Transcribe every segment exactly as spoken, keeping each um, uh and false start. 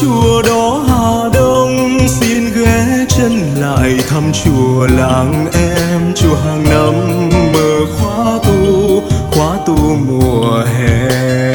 chùa đó Hà Đông, xin ghé chân lại thăm chùa làng em. Chùa hàng năm mở khóa tu, khóa tu mùa hè.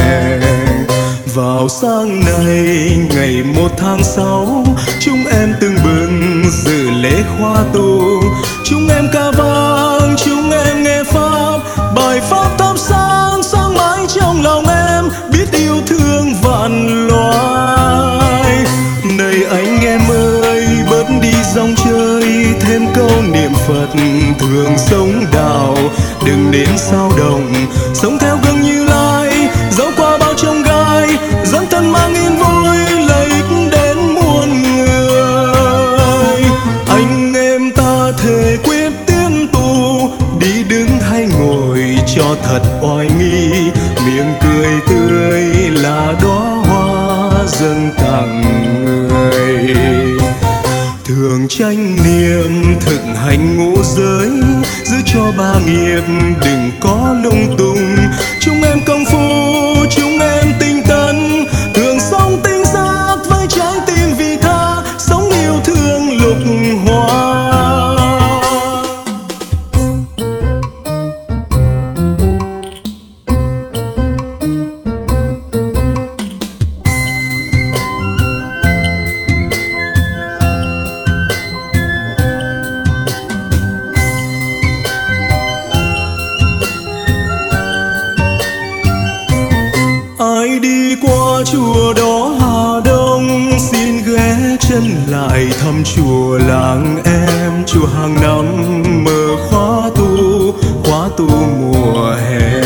Vào sáng nay ngày một tháng sáu, chúng em tưng bừng dự lễ khóa tu. Chúng em ca vang, chúng em nghe pháp, bài pháp thắp sáng sáng mãi trong lòng em, biết yêu thương vạn loài. Này anh em ơi, bớt đi dòng chơi, thêm câu niệm Phật thường sống đạo. Đừng đến sao động, sống theo gương Như Lai, dẫu qua bao chông gai, dẫn thân mang yên vui, lợi ích đến muôn người. Anh em ta thề quyết tiến tu, đi đứng hay ngồi cho thật oai nghi, miệng cười tươi là đóa hoa dâng tặng người. Thường chánh niệm thực hành ngũ giới, giữ cho ba nghiệp đừng có lung tung. Chúng em công phu, chúng em tinh tấn, thường sống tinh giác với trái tim vị tha, sống yêu thương lục hoa. Ai đi qua chùa đó Hà Đông, xin ghé chân lại thăm chùa làng em. Chùa hàng năm mở khóa tu, khóa tu mùa hè.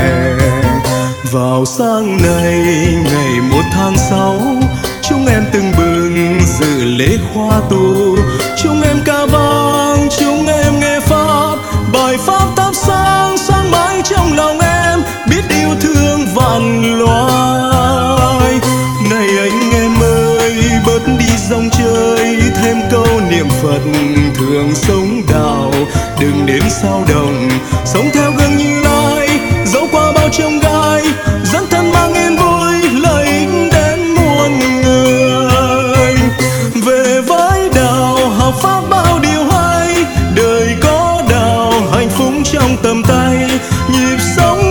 Vào sáng nay ngày một tháng sáu, chúng em tưng bừng dự lễ khóa tu. Chúng em ca vang, chúng em nghe pháp, bài pháp thắp sáng sáng mãi trong lòng em, biết yêu thương vạn loài. Này anh em ơi, bớt đi dòng chơi, thêm câu niệm Phật thường sống đạo. Đừng đến sao động, sống theo gương Như Lai, dẫu qua bao chông gai, dẫn thân mang yên vui, lợi ích đến muôn người. Về với đạo học pháp bao điều hay, đời có đạo hạnh phúc trong tầm tay, nhịp sống